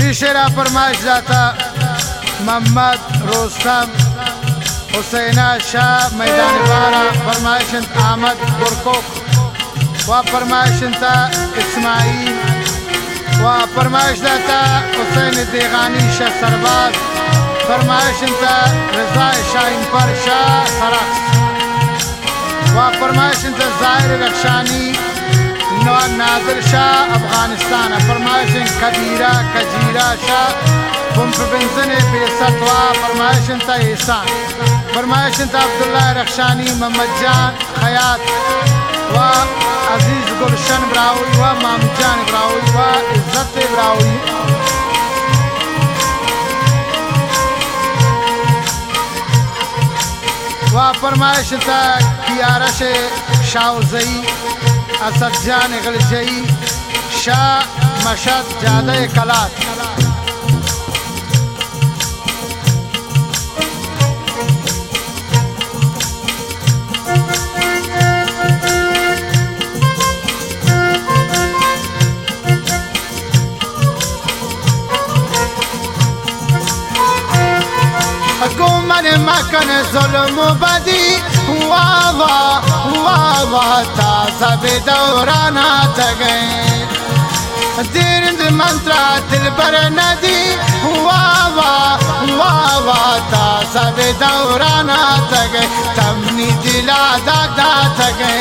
शेरा फरमाइश दाता मोहम्मद रोस्तम हुसैना शाह मैदान बारा फरमाइश अहमद बुरकुक व फरमाइश इस्माइल व फरमाइश दाता हुसैन देगानी शाह सरबाज फरमाइश रजा शाहीन पर शाह सरक्स व फरमाइश जाहिर रक्षानी नादिर शाह अफगानिस्तान फरमाइश कबीरा कजीरा शाह बुमफिंजन बेसतवा फरमाइश एहसान फरमाइश अब्दुल्ला रक्षानी मोहम्मद जान खयात व अजीज गुलशन ब्राउई व मामजान ब्राउई व इज्जत ब्राउई व फरमाइश कियारश शाहजई असद जान गलजई शाह मशद जादे कलात गुमन मकन जुल्म बदी वावा वावा ताज़ा दौराना तगे दिरंद मंत्रा दिल पर नदी वावा वावा ताज़ा दौराना तगे तमनी दिला दादा तगे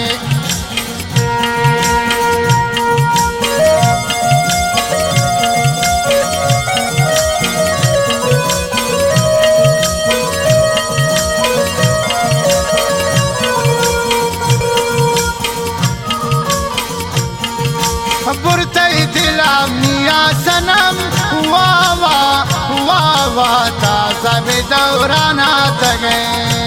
बुरतई दिला मिया सनम वावा वावा ताज़ा दौराना तगे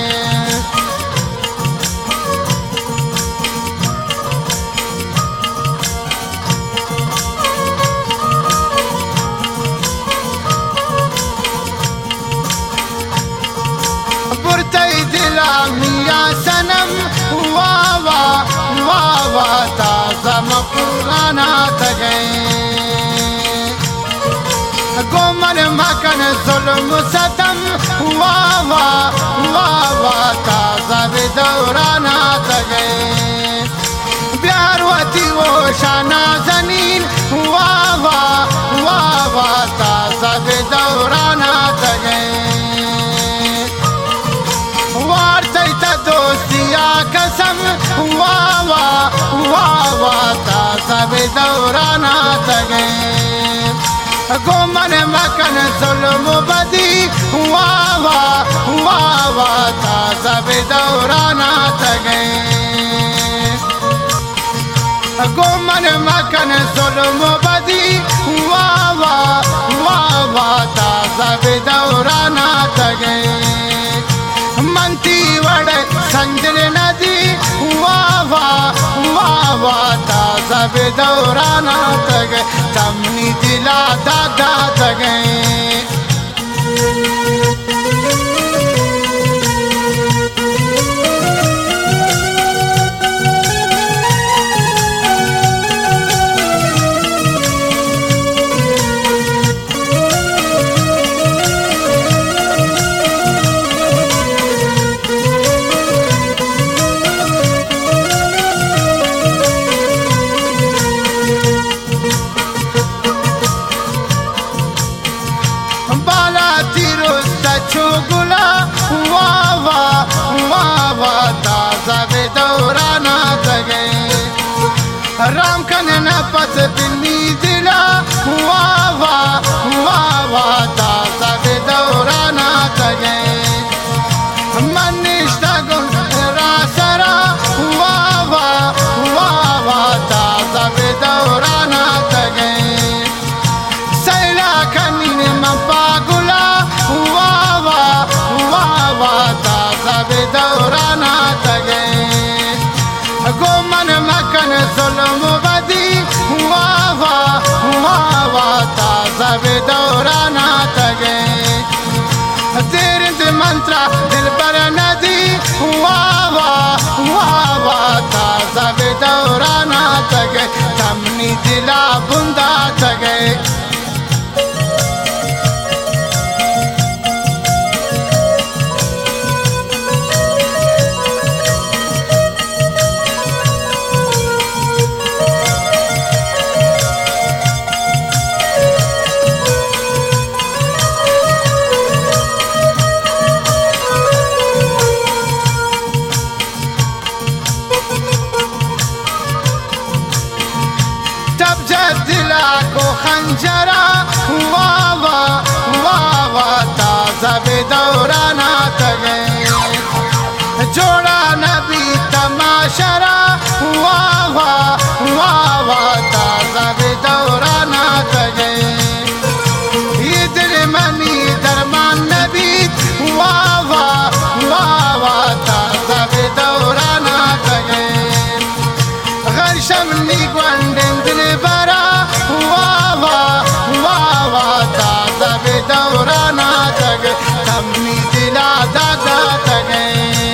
बुरतई दिला मिया सनम वावा वावा ताज़ा पुराना तगे गुमन मकन जुल्म सतम वावा वावा ताज़ा दौराना तगे प्यारवती वो शाना जनीन वावा वावा ताज़ा दौराना तगे वार्ता दोस्तिया कसम वावा वावा ताज़ा दौराना तगे गुमन मकन जुल्म बदी वावा वावा ताज़ा दौराना तगे गुमन मकन जुल्म बदी वावा वावा ताज़ा दौराना तगे मंती वड़ संजर नदी वावा वावा ताज़ा दौराना तगे तमनी दिला दादा तगे गुला वावा वावा ताज़ा दौराना तगे राम कन पत बिन्नी दिला वावा वावा ताज़ा दौराना तगे मनिष्ठा गुरा सरा वावा वावा ताज़ा दौराना तगे सैला कनी मपा गुला वावा वावा ताज़ा दौराना तगे गुमन मकन जुल्म बदी वावा वावा ताज़ा दौराना तगे दिरंद मंत्रा दिल पर नदी वावा वावा ताज़ा दौराना तगे तमनी दिला बुंदा तगे تب جدلا کو خنجرا واوا واوا تازه به دورانا تگئے جوڑا نبی تماشرا واوا واوا تازه به دورانا تگئے یہ دل منی درمان نبی واوا واوا تازه به دورانا تگئے غرشم نی گوندن دل برا واوا واوا تازه به دورانا تگئے تمنی دلا دادا تگئے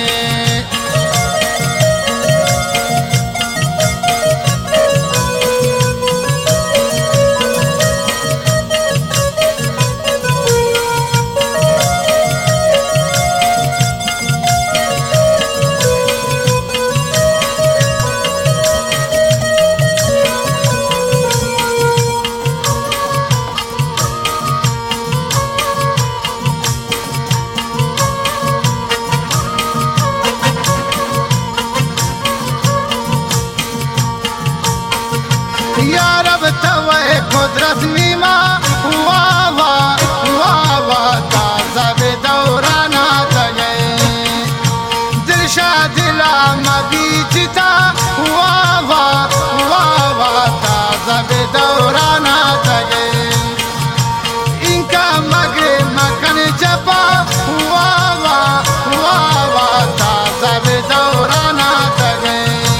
या रब तवे कुदरत मीमा वावा वावा ताज़ा बे दौराना तगए दिलशा दिला मबीजता वावा वावा ताज़ा बे दौराना तगए इनका मगरे मकन जपा वावा वावा ताज़ा बे दौराना तगए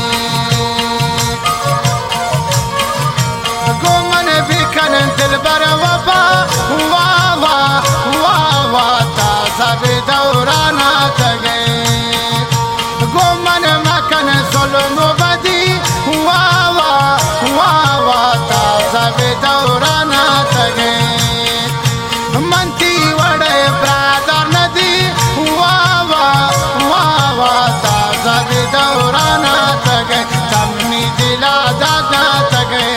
दिलबर वफा वावा वावा ताज़ा बे दौराना तगए गोमन मकन जुल्म बदी वावा वावा ताज़ा बे दौराना तगए मनती वड़े ब्रादर नदी वावा वावा ताज़ा बे दौराना तगए तमनी दिला दादा तगए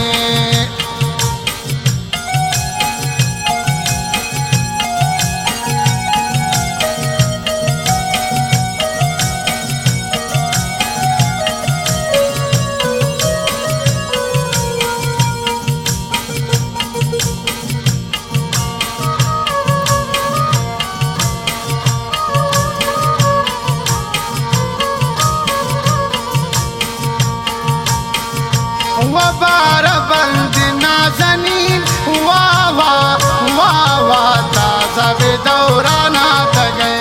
वबार बंद नाज़नीन वावा वावा ताज़ा बे दौराना तगए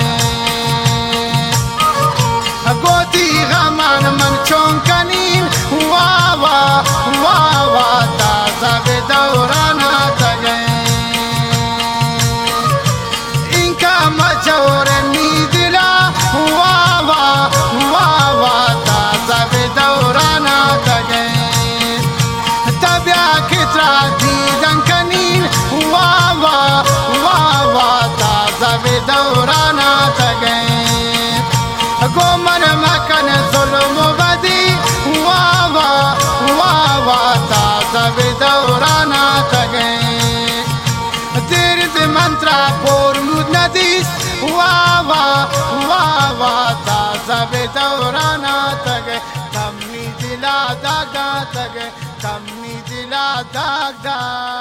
गोदी गमान मन चौंकनीन वावा वावा ताज़ा बे दौराना तगए इनका मजोर नीदिला वावा वावा ताज़ा बे दौराना तगए दीदन कनीन वावा वावा ताज़ा बे दौराना तगए गोमन मकन जुल्म बदी वावा वावा ताज़ा बे दौराना तगए दीर्द मंत्रा पोरमुद नदीस वावा वावा ताज़ा बे दौराना तगए तमनी दिला दागा तगए तमनी दिला दागा